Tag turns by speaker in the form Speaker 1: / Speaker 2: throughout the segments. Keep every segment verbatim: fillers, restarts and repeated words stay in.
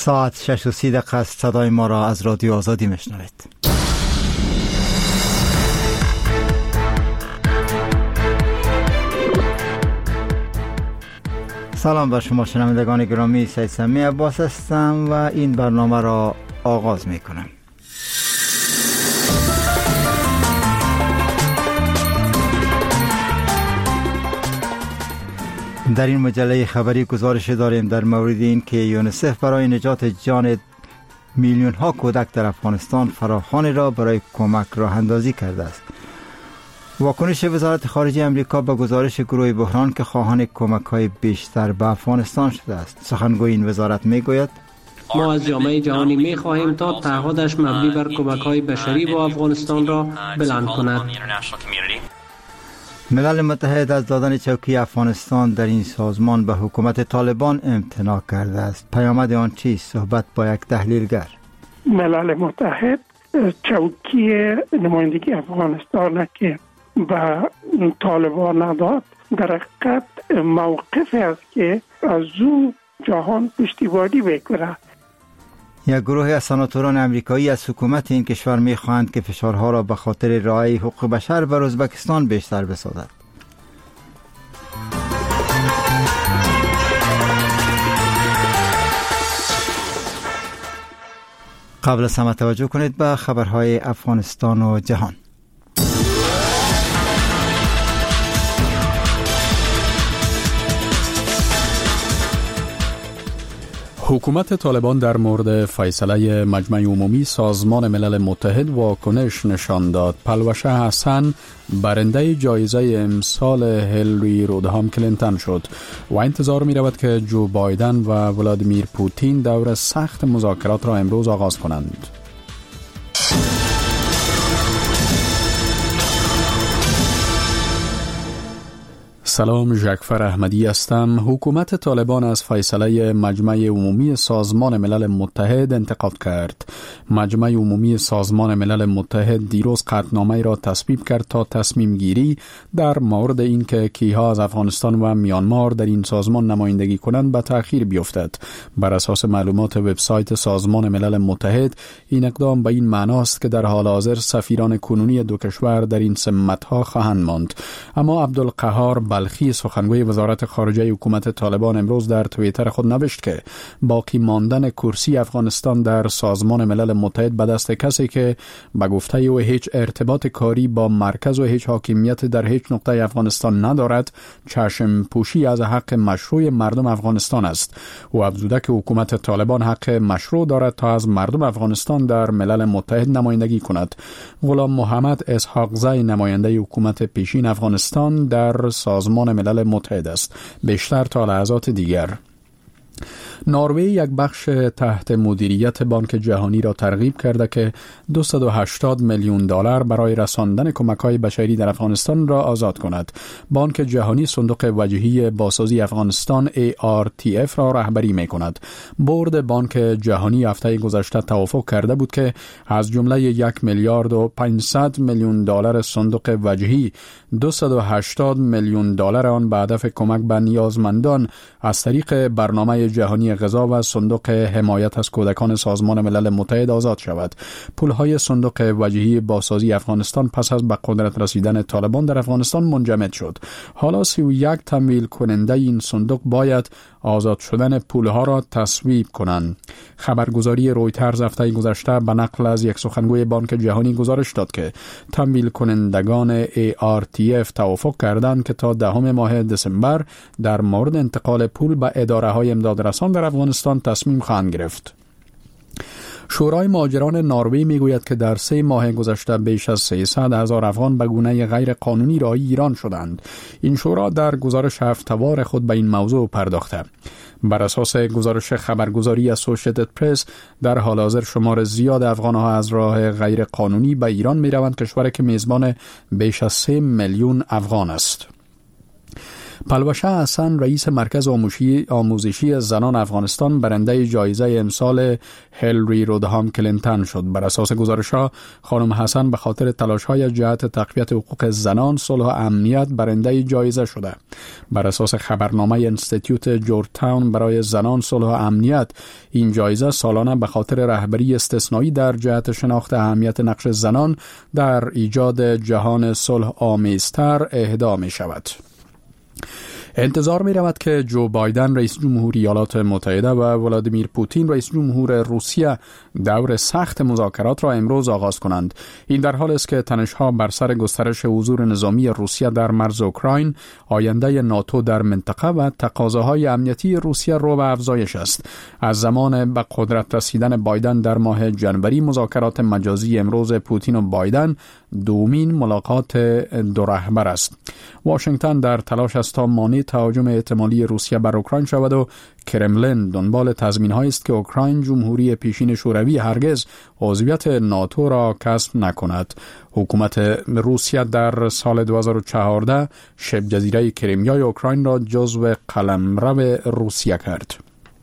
Speaker 1: ساعت شش و سی دقیقه است. صدای ما را از رادیو آزادی میشنوید. سلام بر شما شنوندگان گرامی، سید سمی عباس هستم و این برنامه را آغاز می کنم. در این مجله خبری گزارش داریم در مورد این که یونیسف برای نجات جان میلیون ها کودک در افغانستان فراخوانی را برای کمک راه اندازی کرده است. واکنش وزارت خارجه امریکا به گزارش گروه بحران که خواهان کمک های بیشتر به افغانستان شده است. سخنگوی این وزارت می گوید
Speaker 2: ما از جامعه جهانی می خواهیم تا تعهدش مبنی بر کمک های بشری با افغانستان را بلند کند.
Speaker 1: ملل متحد از دادن چوکی افغانستان در این سازمان به حکومت طالبان امتناع کرده است. پیامد آن چیست؟ صحبت با یک تحلیلگر.
Speaker 3: ملل متحد چوکی نمایندگی افغانستان که به طالبان نداد در حقیقت موقف است که از او جهان پشتیبانی بکنه.
Speaker 1: یک گروه از سناتوران امریکایی از حکومت این کشور می‌خواهند که فشارها را به خاطر رعایت حقوق بشر بر ازبکستان بیشتر بسازد. قبل از همه توجه کنید به خبرهای افغانستان و جهان.
Speaker 4: حکومت طالبان در مورد فیصله مجمع عمومی سازمان ملل متحد واکنش نشان داد. پلوشه حسن برنده جایزه امسال هیلری رودهام کلینتون شد و انتظار می رود که جو بایدن و ولادیمیر پوتین دور سخت مذاکرات را امروز آغاز کنند. سلام، ژکفر احمدی هستم. حکومت طالبان از فیصله مجمع عمومی سازمان ملل متحد انتقاد کرد. مجمع عمومی سازمان ملل متحد دیروز قطعنامه را تصویب کرد تا تصمیم گیری در مورد اینکه کیها از افغانستان و میانمار در این سازمان نمایندگی کنند به تأخیر بیفتد. بر اساس معلومات وبسایت سازمان ملل متحد این اقدام به این معناست که در حال حاضر سفیران کنونی دو کشور در این سمت‌ها خواهند ماند. اما عبدالقهار بلخی سخنگوی وزارت خارجه حکومت طالبان امروز در توییتر خود نوشت که باقی ماندن کرسی افغانستان در سازمان ملل متحد به دست کسی که به گفته او هیچ ارتباط کاری با مرکز و هیچ حاکمیت در هیچ نقطه افغانستان ندارد، چشم پوشی از حق مشروع مردم افغانستان است. او افزوده که حکومت طالبان حق مشروع دارد تا از مردم افغانستان در ملل متحد نمایندگی کند. غلام محمد اسحاقزی نماینده حکومت پیشین افغانستان در سازمان ملل متحد است. بیشتر تا لحظات دیگر. نروژ یک بخش تحت مدیریت بانک جهانی را ترغیب کرده که دویست و هشتاد میلیون دلار برای رساندن کمک‌های بشری در افغانستان را آزاد کند. بانک جهانی صندوق وجهی بازسازی افغانستان ای آر تی اف را رهبری می‌کند. بورد بانک جهانی هفته گذشته توافق کرده بود که از جمله یک میلیارد و پانصد میلیون دلار صندوق وجهی دویست و هشتاد میلیون دلار آن به هدف کمک به نیازمندان از طریق برنامه جهانی غذا و صندوق حمایت از کودکان سازمان ملل متحد آزاد شود. پولهای صندوق وجهی بازسازی افغانستان پس از به قدرت رسیدن طالبان در افغانستان منجمد شد. حالا سی و یک تمویل کننده این صندوق باید آزاد شدن پولها را تصویب کنند. خبرگزاری رویترز هفته گذشته به نقل از یک سخنگوی بانک جهانی گزارش داد که تمویل کنندگان ای آر تی اف توافق کردند که تا دهم ماه دسامبر در مورد انتقال پول به اداره های امداد رسان در افغانستان تصمیم خواهند گرفت. شورای مهاجران نروژ میگوید که در سه ماه گذشته بیش از سیصد هزار افغان به گونه غیر قانونی راه ایران شدند. این شورا در گزارش هفته‌وار خود به این موضوع پرداخته. بر اساس گزارش خبرگزاری اسوسییتد پرس در حال حاضر شمار زیاد افغان‌ها از راه غیر قانونی به ایران می‌روند، کشوری که میزبان بیش از سه میلیون افغان است. پلوشه حسن رئیس مرکز آموزشی آموزشی زنان افغانستان برنده جایزه امسال هیلری رودهام کلینتون شد. بر اساس گزارش‌ها خانم حسن به خاطر تلاش‌های جهت تقویت حقوق زنان، صلح و امنیت برنده جایزه شده. بر اساس خبرنامه انستیتوت جورج تاون برای زنان، صلح و امنیت، این جایزه سالانه به خاطر رهبری استثنایی در جهت شناخت اهمیت نقش زنان در ایجاد جهان صلح آمیزتر اهدا می شود. انتظار می رود که جو بایدن رئیس جمهور ایالات متحده و ولادیمیر پوتین رئیس جمهور روسیه دور سخت مذاکرات را امروز آغاز کنند. این در حالی است که تنش‌ها بر سر گسترش حضور نظامی روسیه در مرز اوکراین، آینده ناتو در منطقه و تقاضاهای امنیتی روسیه رو به افزایش است. از زمان به قدرت رسیدن بایدن در ماه جنوری، مذاکرات مجازی امروز پوتین و بایدن دومین ملاقات دو رهبر است. واشنگتن در تلاش است تا مانع تهاجم احتمالی روسیه بر اوکراین شود و کرملین دنبال تضمین‌هایی است که اوکراین جمهوری پیشین شوروی هرگز عضویت ناتو را کسب نکند. حکومت روسیه در سال دو هزار و چهارده شبه جزیره کریمیای اوکراین را جزو قلمرو روسیه کرد.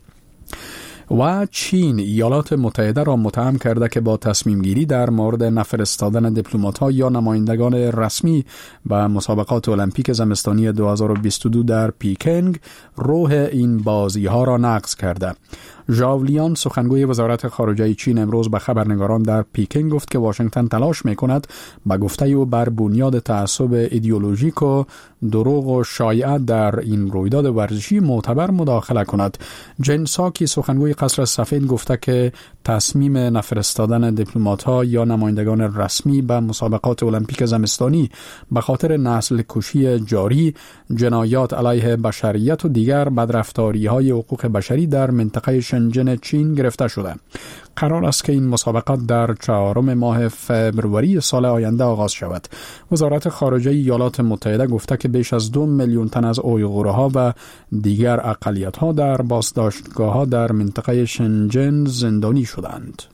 Speaker 4: و چین ایالات متحده را متهم کرده که با تصمیم گیری در مورد نفرستادن دیپلمات‌ها یا نمایندگان رسمی به مسابقات المپیک زمستانی دو هزار و بیست و دو در پیکنگ روح این بازی‌ها را نقض کرده. ژاو لیان سخنگوی وزارت خارجه چین امروز به خبرنگاران در پیکنگ گفت که واشنگتن تلاش می‌کند به گفته او بر بنیاد تعصب ایدئولوژیک و دروغ و شایعه در این رویداد ورزشی معتبر مداخله کند. جن ساکی سخنگوی قصر سفید گفته که تصمیم نفرستادن دیپلمات‌ها یا نمایندگان رسمی به مسابقات المپیک زمستانی به خاطر نسل کشی جاری، جنایات علیه بشریت و دیگر بدرفتاری‌های حقوق بشری در منطقه شنجن چین گرفته شده. قرار است که این مسابقات در چهارم ماه فوریه سال آینده آغاز شود. وزارت خارجه ایالات متحده گفته که بیش از دو میلیون تن از اویغورها و دیگر اقلیت‌ها در بازداشتگاه‌ها در منطقه شنجن زندانی شدند.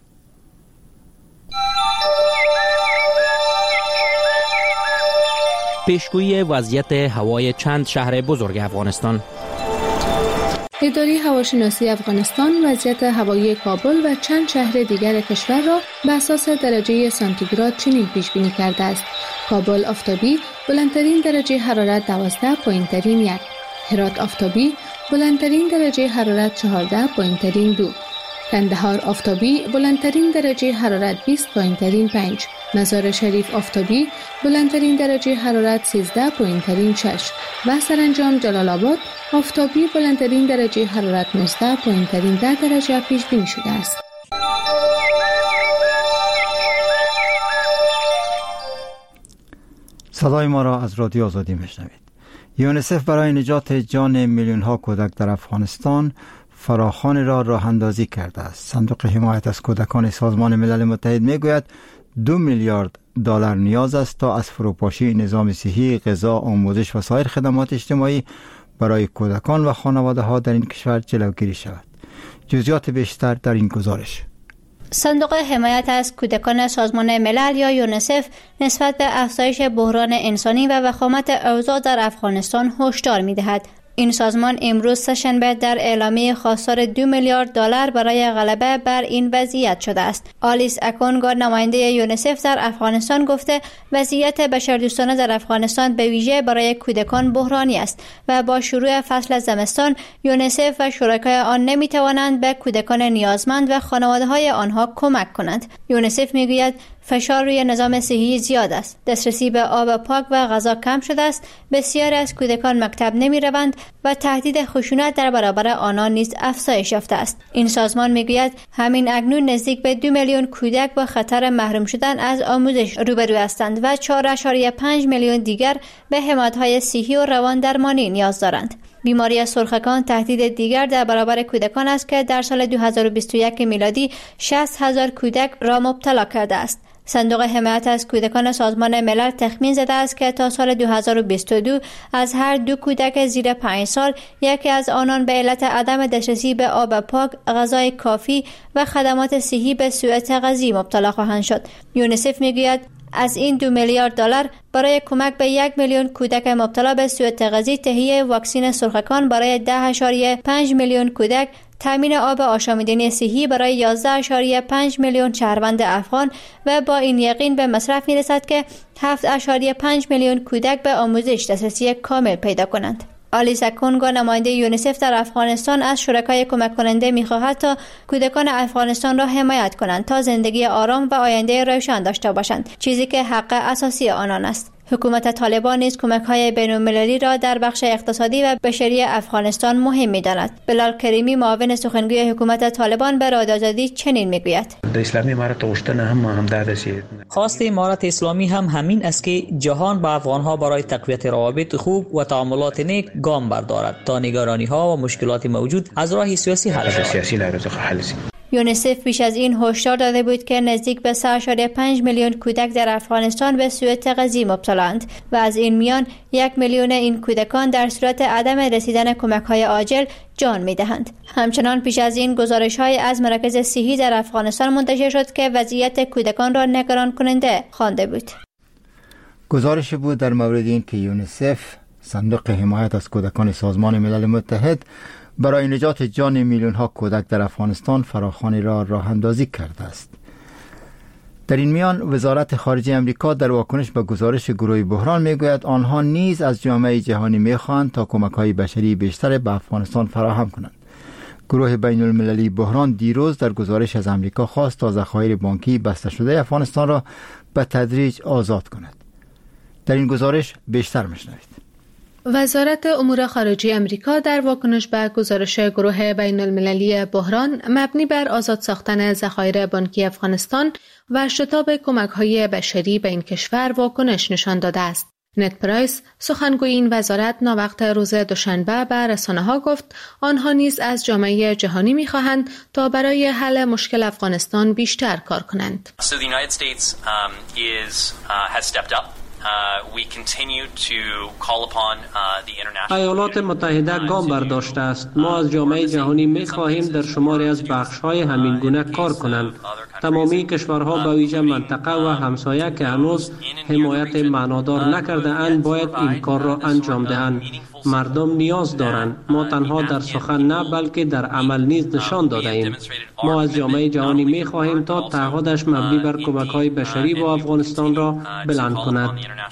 Speaker 5: پیشگویی وضعیت هوای چند شهر بزرگ افغانستان.
Speaker 6: اداره هواشناسی افغانستان وضعیت هوایی کابل و چند شهر دیگر کشور را به اساس درجه سانتیگراد چنین پیش بینی کرده است: کابل آفتابی، بلندترین درجه حرارت دوازده، پایین‌ترین یک. هرات آفتابی، بلندترین درجه حرارت چهارده، پایین‌ترین دو. کندهار آفتابی، بلندترین درجه حرارت بیست، پایین‌ترین پنج. مزار شریف آفتابی، بلندترین درجه حرارت سیزده، پایین‌ترین شش. و سرانجام جلال آباد آفتابی، بلندترین درجه حرارت نوزده، پایین‌ترین ده درجه پیش بینی شده است.
Speaker 1: صدای ما را از رادیو آزادی میشنوید. یونیسف برای نجات جان میلیون ها کودک در افغانستان فراخوان را راه اندازی کرده است. صندوق حمایت از کودکان سازمان ملل متحد میگوید دو میلیارد دلار نیاز است تا از فروپاشی نظام صحی، غذا، آموزش و سایر خدمات اجتماعی برای کودکان و خانواده ها در این کشور جلوگیری شود. جزئیات بیشتر در این گزارش.
Speaker 7: صندوق حمایت از کودکان سازمان ملل یا یونیسف نسبت به افزایش بحران انسانی و وخامت اوضاع در افغانستان هشدار می‌دهد. این سازمان امروز سه‌شنبه در اعلامیه خواستار دو میلیارد دلار برای غلبه بر این وضعیت شده است. آلیس اکونگا نماینده یونیسف در افغانستان گفته وضعیت بشردوستانه در افغانستان به ویژه برای کودکان بحرانی است و با شروع فصل زمستان یونیسف و شرکای آن نمی‌توانند به کودکان نیازمند و خانواده‌های آنها کمک کنند. یونیسف می‌گوید فشار روی نظام صحی زیاد است. دسترسی به آب پاک و غذا کم شده است. بسیاری از کودکان مکتب نمی روند و تهدید خشونت در برابر آنان نیز افزایش یافته است. این سازمان میگوید همین اکنون نزدیک به دو میلیون کودک با خطر محروم شدن از آموزش روبرو هستند و چهار ممیز پنج میلیون دیگر به حمایت‌های صحی و روان درمانی نیاز دارند. بیماری سرخکان تهدید دیگر در برابر کودکان است که در سال دو هزار و بیست و یک میلادی شصت هزار کودک را مبتلا کرده است. صندوق حمایت از کودکان سازمان ملل تخمین زده است که تا سال دو هزار و بیست و دو از هر دو کودک زیر پنج سال یکی از آنان به علت عدم دسترسی به آب پاک، غذای کافی و خدمات صحی به سوء تغذیه مبتلا خواهند شد. یونیسف میگوید از این دو میلیارد دلار برای کمک به یک میلیون کودک مبتلا به سوء تغذیه تهیه واکسن سرخکان برای ده اشاریه پنج میلیون کودک، تامین آب آشامیدنی صحی برای یازده اشاریه پنج میلیون شهروند افغان و با این یقین به مصرف میرسد که هفت اشاریه پنج میلیون کودک به آموزش دسترسی کامل پیدا کنند. آلیسا کونگو نماینده یونیسف در افغانستان از شرکای کمک کننده می‌خواهد تا کودکان افغانستان را حمایت کنند تا زندگی آرام و آینده روشن داشته باشند، چیزی که حق اساسی آنان است. حکومت طالبان نیز کمک‌های بین‌المللی را در بخش اقتصادی و بشری افغانستان مهم می‌داند. بلال کریمی معاون سخنگوی حکومت طالبان به رادیو آزادی چنین می‌گوید:
Speaker 8: اسلامی امارت غوښتنه هم همدغه شی.
Speaker 9: خواست امارت اسلامی هم همین است که جهان با افغان‌ها برای تقویت روابط خوب و تعاملات نیک گام بردارد تا نگرانی‌ها و مشکلات موجود از راه سیاسی حل شود.
Speaker 7: یونیسف پیش از این هشدار داده بود که نزدیک به سه اشاریه پنج میلیون کودک در افغانستان به سوء تغذیه مبتلااند و از این میان یک میلیون این کودکان در صورت عدم رسیدن کمک‌های عاجل جان می‌دهند. همچنان پیش از این گزارش‌های از مراکز صحی در افغانستان منتشر شد که وضعیت کودکان را نگران کننده خوانده بود.
Speaker 1: گزارش بود در مورد این که یونیسف، صندوق حمایت از کودکان سازمان ملل متحد، برای نجات جان میلیون ها کودک در افغانستان فراخوانی را راه اندازی کرده است. در این میان وزارت خارجه امریکا در واکنش به گزارش گروه بحران میگوید آنها نیز از جامعه جهانی میخواهند تا کمک‌های بشری بیشتر به افغانستان فراهم کنند. گروه بین المللی بحران دیروز در گزارش از امریکا خواست تا ذخایر بانکی بسته شده افغانستان را به تدریج آزاد کند. در این گزارش بیشتر میشنوید.
Speaker 6: وزارت امور خارجه امریکا در واکنش به گزارش گروه بین المللی بحران مبنی بر آزاد ساختن ذخایر بانکی افغانستان و شتاب کمک‌های بشری به این کشور واکنش نشان داده است. نت پرایس، سخنگوی این وزارت، ناوقت روز دوشنبه به رسانه‌ها گفت آنها نیز از جامعه جهانی می‌خواهند تا برای حل مشکل افغانستان بیشتر کار کنند.
Speaker 10: So the United States um, is uh, has stepped up. Uh, we continue to call upon uh, the international.
Speaker 2: ایالات متحده گام برداشته است. ما از جامعه جهانی می خواهیم در شماری از بخش‌های همین گونه کار کنند. تمامی کشورها به ویژه منطقه و همسایه که هنوز حمایت معنادار نکرده اند باید این کار را انجام دهند. مردم نیاز دارند. ما تنها در سخن نه بلکه در عمل نیز نشان داده ایم. ما از جامعه جهانی می خواهیم تا تعهدش مبنی بر کمک‌های بشری با افغانستان را بلند کند.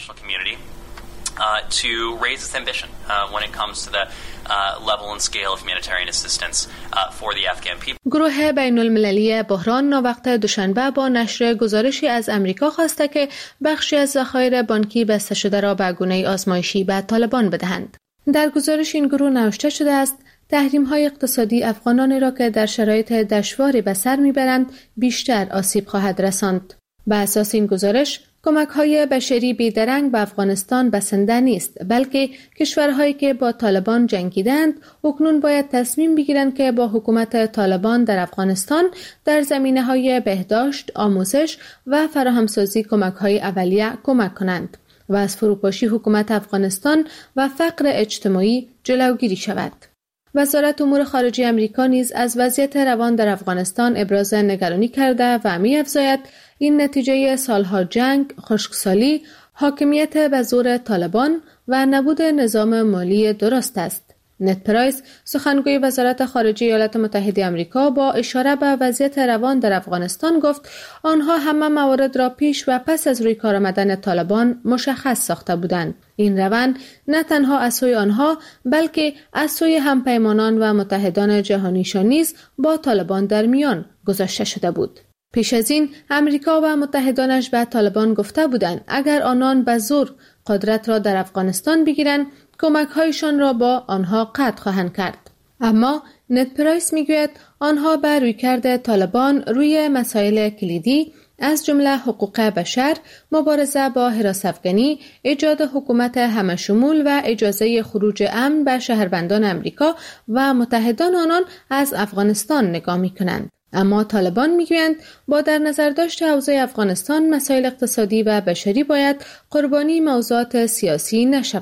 Speaker 10: Uh, to raise its ambition uh, when it comes to the uh, level and scale of humanitarian assistance uh, for the Afghan people.
Speaker 6: گروه بین المللی بحران ناوقت دوشنبه با نشر گزارشی از امریکا خواسته که بخشی از ذخایر بانکی بسته شده را به گونه آزمایشی به طالبان بدهند. در گزارش این گروه نوشته شده است تحریم‌های اقتصادی افغانانی را که در شرایط دشواری به سر می‌برند بیشتر آسیب خواهد رساند. بر اساس این گزارش کمک‌های بشری بیدرنگ به افغانستان بسنده نیست، بلکه کشورهایی که با طالبان جنگیدند اکنون باید تصمیم بگیرند که با حکومت طالبان در افغانستان در زمینه‌های بهداشت، آموزش و فراهمسازی کمک‌های اولیه کمک کنند و از فروپاشی حکومت افغانستان و فقر اجتماعی جلوگیری شود. وزارت امور خارجه امریکا نیز از وضعیت روان در افغانستان ابراز نگرانی کرده و می‌افزاید این نتیجه سالها جنگ، خشکسالی، حاکمیت به زور طالبان و نبود نظام مالی درست است. نت پرایس، سخنگوی وزارت خارجه ایالات متحده آمریکا، با اشاره به وضعیت روان در افغانستان گفت آنها همه موارد را پیش و پس از روی کار آمدن طالبان مشخص ساخته بودند. این روند نه تنها از سوی آنها بلکه از سوی همپیمانان و متحدان جهانیشان نیز با طالبان در میان گذاشته شده بود. پیش از این امریکا و متحدانش به طالبان گفته بودند اگر آنان به زور قدرت را در افغانستان بگیرند کمک‌هایشان را با آنها قطع خواهند کرد. اما نت پرایس میگوید آنها به رویکرد طالبان روی مسائل کلیدی از جمله حقوق بشر، مبارزه با حراس افغانی، ایجاد حکومت همه‌شمول و اجازه خروج امن به شهروندان امریکا و متحدان آنان از افغانستان نگاه می‌کنند. اما طالبان میگویند با در نظر داشت اوضاع افغانستان مسائل اقتصادی و بشری باید قربانی موضوعات سیاسی نشوند.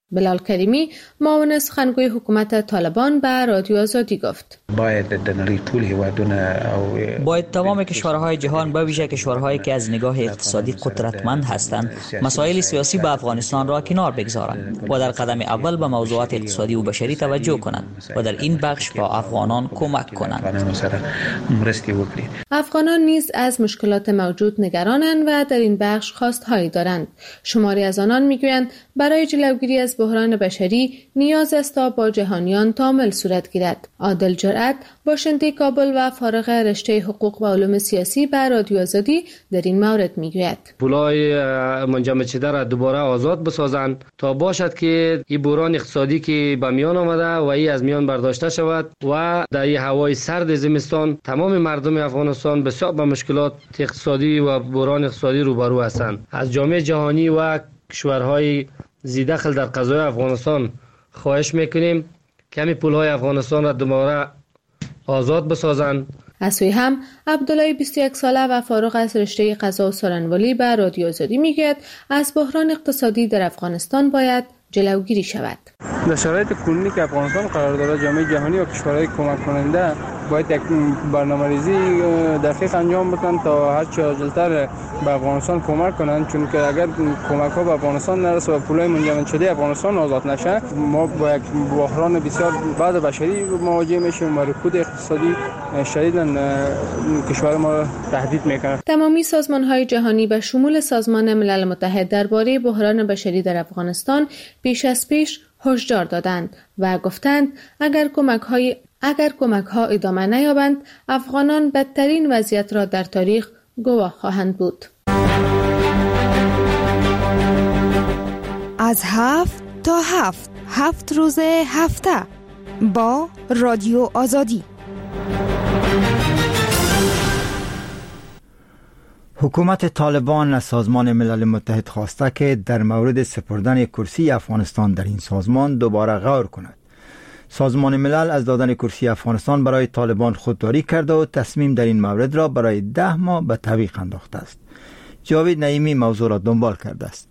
Speaker 6: بلال کریمی معاون سخنگوی حکومت طالبان به رادیو آزادی گفت
Speaker 8: باید در نړۍ ټول هیوادونه او
Speaker 9: باید تمام کشورهای جهان به ویژه کشورهایی که از نگاه اقتصادی قدرتمند هستند مسائل سیاسی به افغانستان را کنار بگذارند و در قدم اول به موضوعات اقتصادی و بشری توجه کنند و در این بخش به افغانان کمک کنند.
Speaker 6: افغانان نیز از مشکلات موجود نگرانند و در این بخش خواستهایی دارند. شماری از آنان میگویند برای جلوگیری از بحران بشری نیاز است تا با جهانیان تعامل صورت گیرد. عادل جرأت باشنده کابل و فارغ رشته حقوق و علوم سیاسی به رادیو آزادی در این مورد میگوید
Speaker 2: پولای منجمد شده را دوباره آزاد بسازند تا باشد که این بحران اقتصادی که به میان آمده و این از میان برداشته شود و در این هوای سرد زمستان تمام مردم افغانستان بسیار به مشکلات اقتصادی و بحران اقتصادی روبرو هستند. از جامعه جهانی و کشورهای زیدخل در قضای افغانستان خواهش میکنیم کمی پولهای افغانستان را دوباره آزاد بسازند.
Speaker 6: از سوی هم عبدالله بیست و یک ساله و فارغ از رشته قضا و سارنوالی به رادیو آزادی میگوید از بحران اقتصادی در افغانستان باید جلوگیری شود.
Speaker 11: در شرایط کنونی که افغانستان قرار دارد جامعه جهانی و کشورهای کمک کننده باید یک برنامه‌ریزی دقیق انجام بدن تا هر چه عاجل‌تر به افغانستان کمک کنند، چون که اگر کمک‌ها به افغانستان نرسه و پولای منجمد شده افغانستان آزاد نشه ما با یک بحران بسیار بعد بشری مواجه میشیم و رکود اقتصادی شدیداً کشور ما تهدید میکنه.
Speaker 6: تمامی سازمان‌های جهانی به شمول سازمان ملل متحد درباره بحران بشری در افغانستان پیش از پیش هشدار دادند و گفتند اگر کمک‌های اگر کمک‌ها ادامه نیابند افغانان بدترین وضعیت را در تاریخ گواه خواهند بود.
Speaker 12: از هفت تا هفت هفت روز هفته با رادیو آزادی.
Speaker 1: حکومت طالبان از سازمان ملل متحد خواسته که در مورد سپردن کرسی افغانستان در این سازمان دوباره غور کند. سازمان ملل از دادن کرسی افغانستان برای طالبان خودداری کرده و تصمیم در این مورد را برای ده ماه به تعویق انداخته است. جاوید نعیمی موضوع را دنبال کرده است.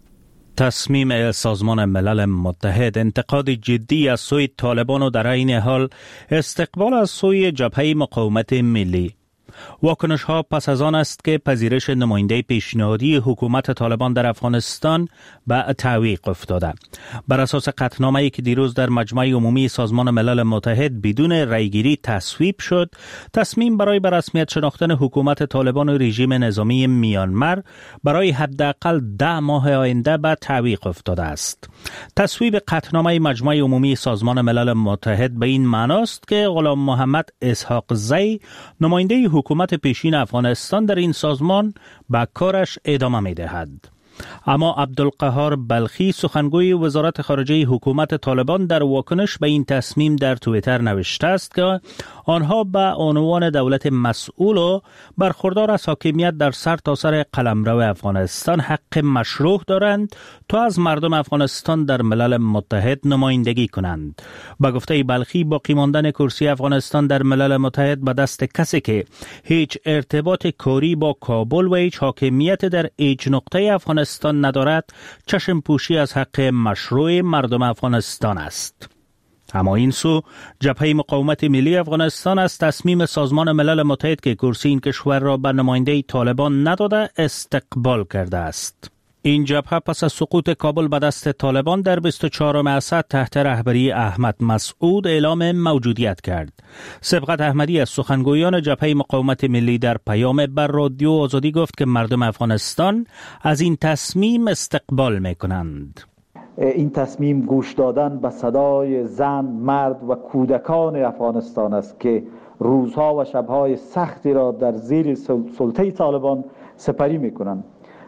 Speaker 13: تصمیم سازمان ملل متحد انتقاد جدی از سوی طالبان و در این حال استقبال از سوی جبهه مقاومت ملی. واکنش ها پس از آن است که پذیرش نماینده پیشنهادی حکومت طالبان در افغانستان به تعویق افتاده. بر اساس قطعنامه‌ای که دیروز در مجمع عمومی سازمان ملل متحد بدون رأیگیری تصویب شد، تصمیم برای به رسمیت شناختن حکومت طالبان و رژیم نظامی میانمار برای حداقل ده ماه آینده به تعویق افتاده است. تصویب قطعنامه مجمع عمومی سازمان ملل متحد به این معناست که غلام محمد اسحاق زی نماینده حکومت پیشین افغانستان در این سازمان به کارش ادامه می دهد. اما عبدالقهار بلخی سخنگوی وزارت خارجه حکومت طالبان در واکنش به این تصمیم در توییتر نوشته است که آنها به عنوان دولت مسئول و برخوردار از حاکمیت در سر تا سر قلمرو افغانستان حق مشروع دارند تا از مردم افغانستان در ملل متحد نمایندگی کنند. با گفته بلخی باقی ماندن کرسی افغانستان در ملل متحد به دست کسی که هیچ ارتباط کاری با کابل و هیچ حاکمیت در هیچ نقطه افغانستان ندارد چشم پوشی از حق مشروع مردم افغانستان است. اما این سو جبهه مقاومت ملی افغانستان از تصمیم سازمان ملل متحد که کرسی این کشور را به نماینده طالبان نداده استقبال کرده است. این جبهه پس از سقوط کابل به دست طالبان در بیست و چهارم اسد تحت رهبری احمد مسعود اعلام موجودیت کرد. سبقت احمدی از سخنگویان جبهه مقاومت ملی در پیام بر رادیو آزادی گفت که مردم افغانستان از این تصمیم استقبال می‌کنند.
Speaker 14: این تصمیم گوش دادن به صدای زن، مرد و کودکان افغانستان است که روزها و شبهای سختی را در زیر سلطه طالبان سپری می‌کنند.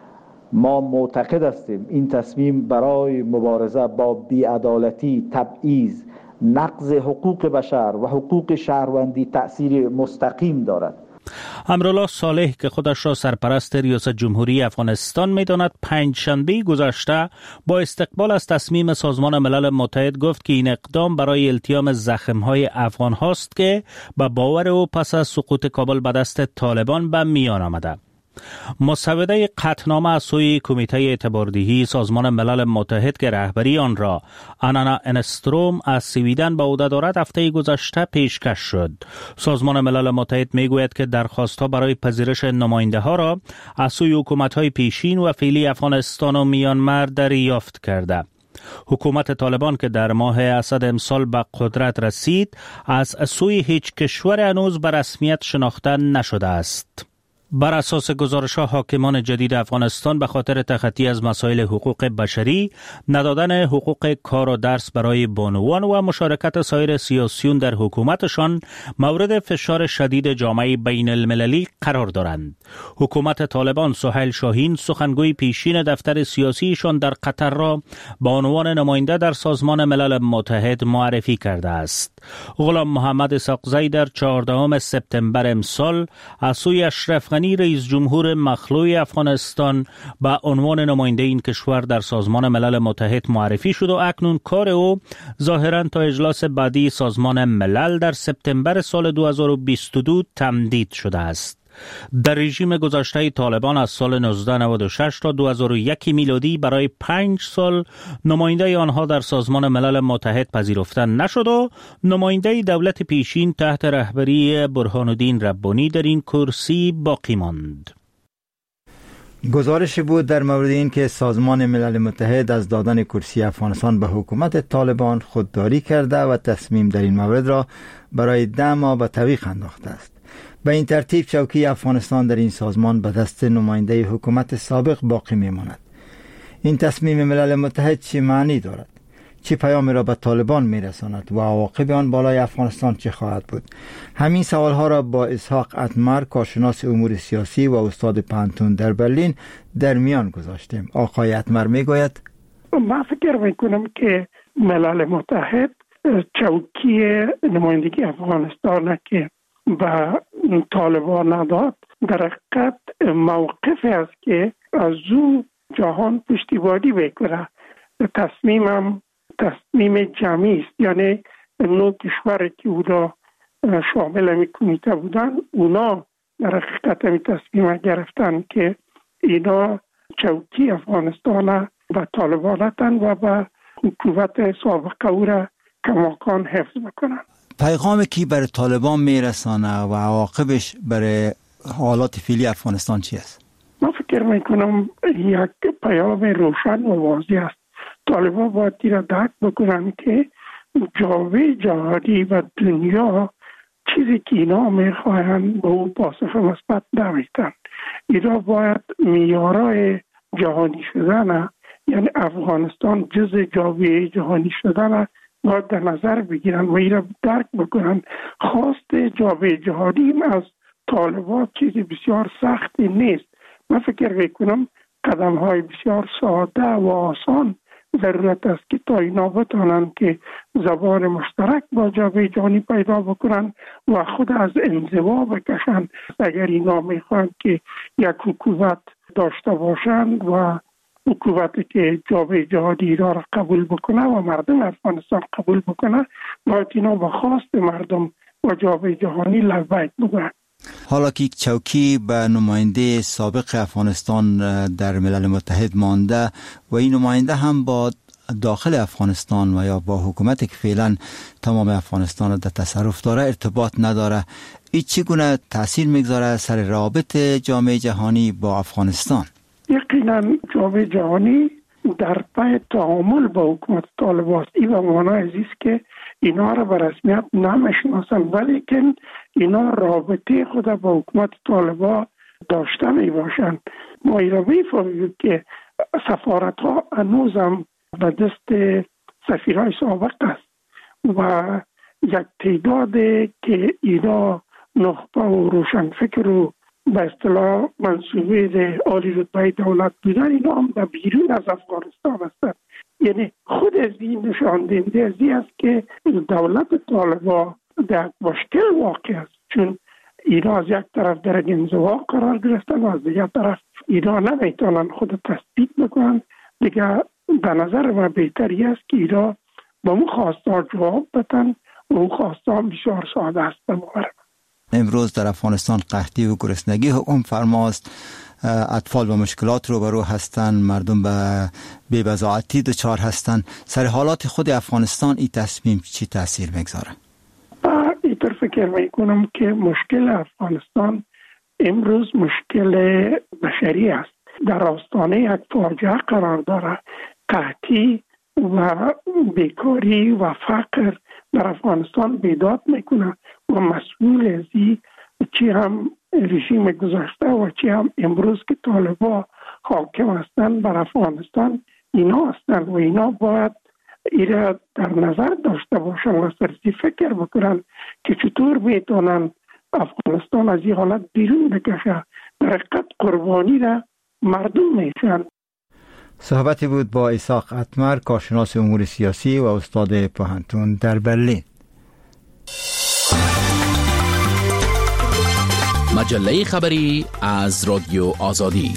Speaker 14: ما معتقد هستیم این تصمیم برای مبارزه با بی‌عدالتی، تبعیض، نقض حقوق بشر و حقوق شهروندی تأثیر مستقیم دارد.
Speaker 13: امرالله صالح که خودش را سرپرست ریاست جمهوری افغانستان می‌داند پنجشنبه گذشته با استقبال از تصمیم سازمان ملل متحد گفت که این اقدام برای التیام زخم‌های افغان هاست که به باور او پس از سقوط کابل به دست طالبان به میان آمده. مسوده قطعنامه از سوی کمیته اعتباردهی سازمان ملل متحد که رهبری آن را آنانا انستروم از سویدن به عهده دارد هفته گذشته پیشکش شد. سازمان ملل متحد میگوید که درخواست‌ها برای پذیرش نماینده ها را از سوی حکومت‌های پیشین و فعلی افغانستان و میانمار دریافت کرده. حکومت طالبان که در ماه اسد امسال به قدرت رسید از سوی هیچ کشور هنوز به رسمیت شناخته نشده است. بر اساس گزارش‌ها حاکمان جدید افغانستان به خاطر تخطی از مسائل حقوق بشری، ندادن حقوق کار و درس برای بانوان و مشارکت سایر سیاسیون در حکومتشان مورد فشار شدید جامعه بین المللی قرار دارند. حکومت طالبان سهیل شاهین سخنگوی پیشین دفتر سیاسیشان در قطر را به عنوان نماینده در سازمان ملل متحد معرفی کرده است. غلام محمد اسحاقزی در چهاردهم سپتامبر امسال از سوی اشرف غنی رئیس جمهور مخلوع افغانستان به عنوان نماینده این کشور در سازمان ملل متحد معرفی شد و اکنون کار او ظاهراً تا اجلاس بعدی سازمان ملل در سپتامبر سال دو هزار و بیست و دو تمدید شده است. در رژیم گذشته طالبان از سال نوزده نود و شش تا دو هزار و یک میلادی برای پنج سال نماینده آنها در سازمان ملل متحد پذیرفته نشد و نماینده دولت پیشین تحت رهبری برهان الدین ربانی در این کرسی باقی ماند.
Speaker 1: گزارش بود در مورد این که سازمان ملل متحد از دادن کرسی افغانستان به حکومت طالبان خودداری کرده و تصمیم در این مورد را برای ده ماه به تعویق انداخته است. به این ترتیب چوکی افغانستان در این سازمان به دست نماینده حکومت سابق باقی میماند. این تصمیم ملل متحد چه معنی دارد؟ چه پیامی را به طالبان میرساند و عواقب آن بالای افغانستان چه خواهد بود؟ همین سوالها را با اسحاق اتمر، کارشناس امور سیاسی و استاد پانتون در برلین در میان گذاشتیم. آقای اتمر میگوید:
Speaker 3: من فکر میکنم که ملل متحد چوکی نمایندگی افغانستان که به طالبان نداد در حقیقت موقف است که از او جهان پشتیبانی بکنه. تصمیمم تصمیم جمعی است، یعنی نو کشوری که او را شامل می کمیته بودن اونا در حقیقت می تصمیم گرفتن که اینا چوکی افغانستان به طالبان و به حکومت سابقه او را کماکان حفظ بکنن.
Speaker 1: پیغامی که برای طالبان میرسانه و عواقبش برای حالات فعلی افغانستان چی است؟
Speaker 3: من فکر میکنم یک پیام روشن و واضح است. طالبان باید را درک بکنن که جامعه جهانی و دنیا چیزی که اینا میخواهند به اون پاسخ مثبت نمیدن. اینا باید معیارهای جهانی شدن، یعنی افغانستان جزء جامعه جهانی شدن باید در نظر بگیرن و این را درک بکنن. خواست جامعه جهانی از طالبان چیز بسیار سختی نیست. من فکر میکنم قدم های بسیار ساده و آسان ضرورت است که تا اینا بتانن که زبان مشترک با جامعه جهانی پیدا بکنن و خود از انزوا بکشن. اگر اینا میخوان که یک حکومت داشته باشند و حکومتی که جامعه جهانی را قبول بکنه و مردم افغانستان قبول بکنه، باید اینا با خواست مردم و جامعه جهانی لبیک بگویند.
Speaker 1: حالا که چوکی به نماینده سابق افغانستان در ملل متحد مانده و این نماینده هم با داخل افغانستان و یا با حکومتی که فعلا تمام افغانستان در تصرف داره ارتباط نداره، این چگونه تاثیر میگذاره سر رابط جامعه جهانی با افغانستان؟
Speaker 3: یقینا جامعه جهانی در پی تعامل با حکومت طالبان این به معنای است که اینا را به رسمیت نمیشناسن، ولیکن اینا رابطه خود با حکومت طالبان داشته می باشند. ما این را میفهمیم که سفارت ها هنوز هم به دست سفیرهای سابق است و یک تعداد که اینا نخبه و روشنفکر و به اصطلاح منصوبه عالی رتبه دولت بودن، اینا هم در بیرون از افغانستان هستند. یعنی خود از این نشان دهنده از این است که دولت طالبان در مشکل واقع است، چون اینا از یک طرف در انزوا قرار گرفتن و از دیگر طرف اینا نمیتونن خود تثبیت بکنن. دیگه به نظر من بهتری است که اینا با اون خواسته جواب بدن و اون خواسته بسیار ساده است.
Speaker 1: امروز در افغانستان قحطی و گرسنگی حکم فرماست. اطفال با مشکلات روبرو هستند، مردم به بی‌بضاعتی دچار هستند. سر حالات خود افغانستان این تصمیم چی تاثیر میگذاره؟
Speaker 3: اینطور فکر میکنم که مشکل افغانستان امروز مشکل بشری است، در آستانه یک فاجعه قرار داره. قحطی و بیکاری و فقر در افغانستان بیداد میکنه و مسئول از این چی هم رژیم گذشته و چی هم امروز که طالبان حاکم هستند بر افغانستان اینا هستند و اینا باید ایره در نظر داشته باشن و سرسی فکر بکنن که چطور میتونن افغانستان از این حالت بیرون بکشه. در حقیقت قربانی را مردم میشن.
Speaker 1: صحبتی بود با اسحاق اتمر، کارشناس امور سیاسی و استاد پوهنتون در برلین.
Speaker 15: مجله خبری از رادیو آزادی.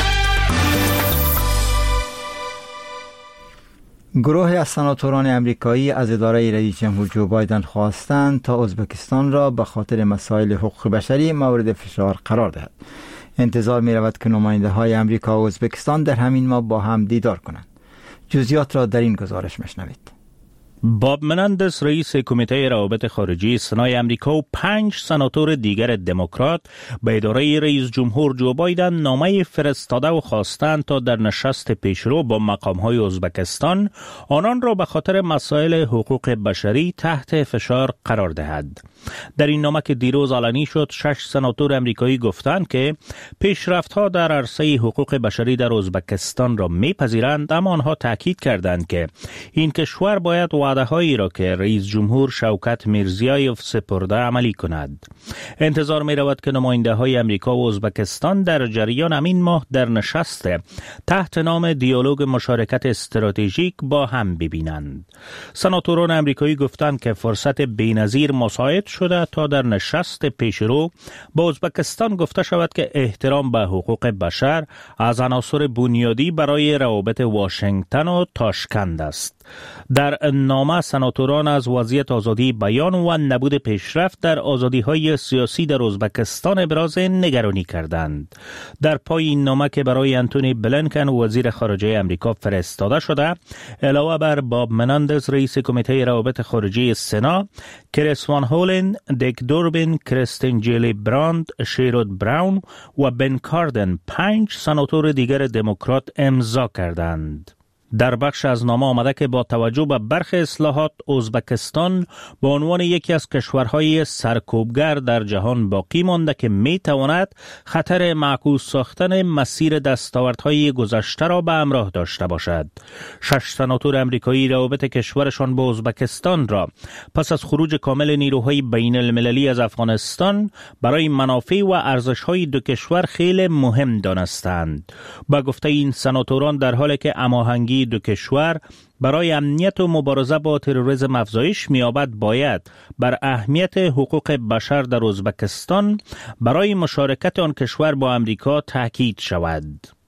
Speaker 1: گروه از سناتوران امریکایی از اداره رئیس جمهور جو بایدن خواستند تا ازبکستان را به خاطر مسائل حقوق بشری مورد فشار قرار دهد. انتظار می رود که نماینده های امریکا و ازبکستان در همین ماه با هم دیدار کنند. جزئیات را در این گزارش مشنوید.
Speaker 13: باب منندس رئیس کمیته روابط خارجی سنای امریکا و پنج سناتور دیگر دموکرات به اداره رئیس جمهور جو بایدن نامه فرستاده و خواستند تا در نشست پیشرو با مقام‌های ازبکستان آنان را به خاطر مسائل حقوق بشری تحت فشار قرار دهد. در این نامه که دیروز علنی شد، شش سناتور امریکایی گفتند که پیشرفت‌ها در عرصه حقوق بشری در ازبکستان را می‌پذیرند، اما آنها تاکید کردند که این کشور باید وعده‌هایی را که رئیس جمهور شوکت میرزیایوف سپرده عملی کند. انتظار می‌رود که نماینده‌های امریکا و ازبکستان در جریان همین ماه در نشست تحت نام دیالوگ مشارکت استراتژیک با هم ببینند. سناتوران امریکایی گفتند که فرصت بی‌نظیر مساعد شده تا در نشست پیشرو با ازبکستان گفته شود که احترام به حقوق بشر از عناصر بنیادی برای روابط واشنگتن و تاشکند است. در نامه سناتوران از وضعیت آزادی بیان و نبود پیشرفت در آزادی‌های سیاسی در ازبکستان ابراز نگرانی کردند. در پای این نامه که برای انتونی بلینکن وزیر خارجه امریکا فرستاده شده، علاوه بر باب منندز رئیس کمیته روابط خارجی سنا، کریس وان هولن، دیک دوربین، کریستین جیلی براند، شیرود براون و بن کاردن پنج سناتور دیگر دموکرات امضا کردند. در بخش از نامه آمده که با توجه به برخی اصلاحات ازبکستان به عنوان یکی از کشورهای سرکوبگر در جهان باقی مانده که می تواند خطر معکوس ساختن مسیر دستاوردهای گذشته را به همراه داشته باشد. شش سناتور امریکایی روابط کشورشان با ازبکستان را پس از خروج کامل نیروهای بین المللی از افغانستان برای منافع و ارزش‌های دو کشور خیلی مهم دانستند. با گفته این سناتوران، در حالی که هماهنگی دو کشور برای امنیت و مبارزه با تروریسم افزایش می‌یابد، باید بر اهمیت حقوق بشر در ازبکستان برای مشارکت آن کشور با امریکا تاکید شود.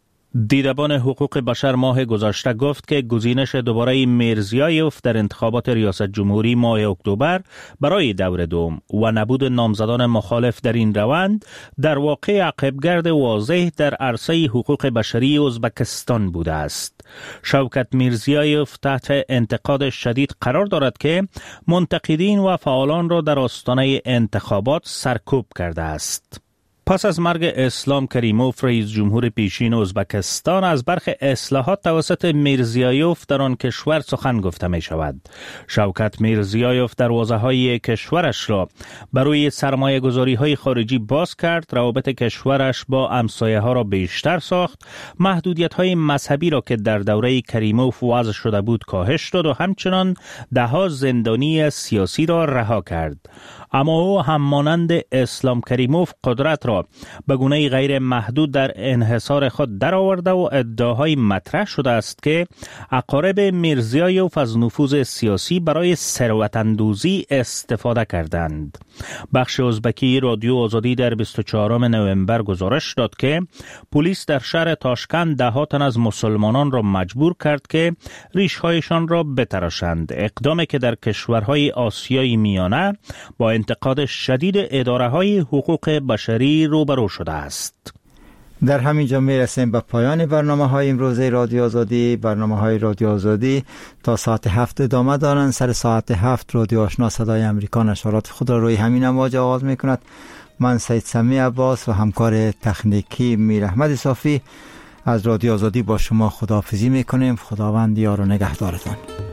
Speaker 13: دیدبان حقوق بشر ماه گذشته گفت که گزینش دوباره میرزیایوف در انتخابات ریاست جمهوری ماه اکتبر برای دور دوم و نبود نامزدان مخالف در این روند در واقع عقبگرد واضح در عرصه حقوق بشری ازبکستان بوده است. شوکت میرزیایوف تحت انتقاد شدید قرار دارد که منتقدین و فعالان را در آستانه انتخابات سرکوب کرده است. پس از مرگ اسلام کریموف رئیس جمهور پیشین ازبکستان، از برخی اصلاحات توسط میرزیایوف در آن کشور سخن گفته می شود. شوکت میرزیایوف دروازه های کشورش را برای سرمایه گذاری های خارجی باز کرد، روابط کشورش با همسایه ها را بیشتر ساخت، محدودیت های مذهبی را که در دوره کریموف وضع شده بود کاهش داد و همچنان ده ها زندانی سیاسی را رها کرد. اما او هم مانند اسلام کریموف قدرت را به گونه غیر محدود در انحصار خود درآورده و ادعاهای مطرح شده است که اقارب میرزیایوف از نفوذ سیاسی برای ثروت اندوزی استفاده کردند. بخش ازبکی رادیو آزادی در بیست و چهارم نوامبر گزارش داد که پلیس در شهر تاشکند ده ها تن از مسلمانان را مجبور کرد که ریشهایشان را بتراشند، اقدامی که در کشورهای آسیای میانه با انتقاد شدید اداره های حقوق بشری روبرو شده است.
Speaker 1: در همین جا می رسیم به پایان برنامه های امروزه رادیو آزادی. برنامه های رادیو آزادی تا ساعت هفت ادامه دارند. سر ساعت هفت رادیو آشنا صدای امریکا نشرات خود را روی همین امواج آغاز می کند. من سید سمی عباس و همکار تکنیکی میر احمد صافی از رادیو آزادی با شما خداحافظی می کنیم. خداوند یار و نگهدارتان.